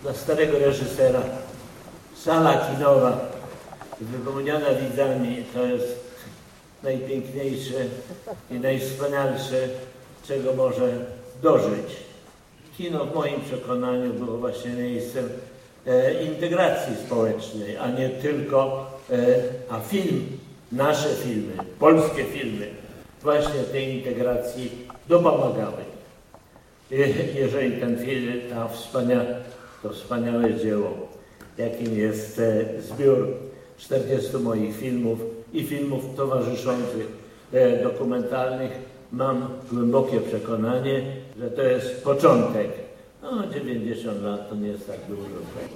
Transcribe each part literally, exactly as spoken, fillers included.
dla starego reżysera. Sala kinowa wypełniona widzami to jest najpiękniejsze i najwspanialsze, czego może dożyć. Kino w moim przekonaniu było właśnie miejscem e, integracji społecznej, a nie tylko, e, a film, nasze filmy, polskie filmy właśnie tej integracji dopomagały. Je, jeżeli ten film, ta wspania, to wspaniałe dzieło, jakim jest e, zbiór czterdziestu moich filmów i filmów towarzyszących, e, dokumentalnych, mam głębokie przekonanie, że to jest początek. No, dziewięćdziesiąt lat to nie jest tak dużo.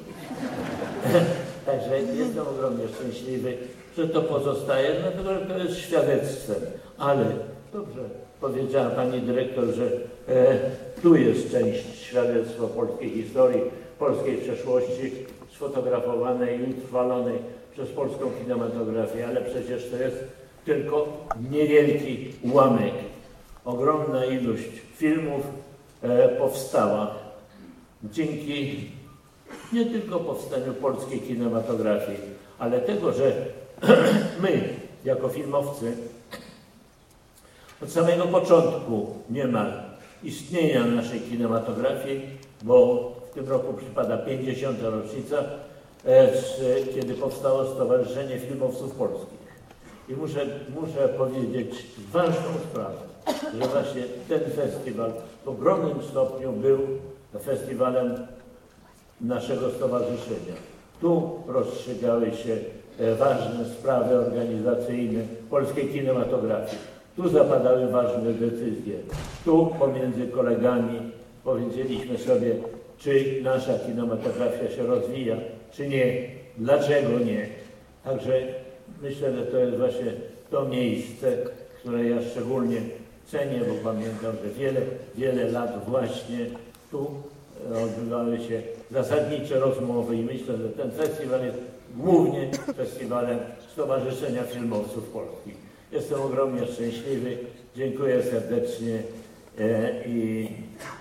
Także jestem ogromnie szczęśliwy, że to pozostaje, dlatego że to jest świadectwem. Ale dobrze powiedziała pani dyrektor, że e, tu jest część świadectwa polskiej historii, polskiej przeszłości, sfotografowanej i utrwalonej przez polską kinematografię, ale przecież to jest tylko niewielki ułamek. Ogromna ilość filmów e, powstała dzięki nie tylko powstaniu polskiej kinematografii, ale tego, że my, jako filmowcy, od samego początku niemal istnienia naszej kinematografii, bo w tym roku przypada pięćdziesiąta rocznica, e, kiedy powstało Stowarzyszenie Filmowców Polskich. I muszę, muszę powiedzieć ważną sprawę, że właśnie ten festiwal w ogromnym stopniu był festiwalem naszego stowarzyszenia. Tu rozstrzygały się ważne sprawy organizacyjne polskiej kinematografii. Tu zapadały ważne decyzje. Tu pomiędzy kolegami powiedzieliśmy sobie, czy nasza kinematografia się rozwija, czy nie, dlaczego nie. Także myślę, że to jest właśnie to miejsce, które ja szczególnie cenię, bo pamiętam, że wiele, wiele lat właśnie tu odbywały się zasadnicze rozmowy i myślę, że ten festiwal jest głównie festiwalem Stowarzyszenia Filmowców Polskich. Jestem ogromnie szczęśliwy, dziękuję serdecznie i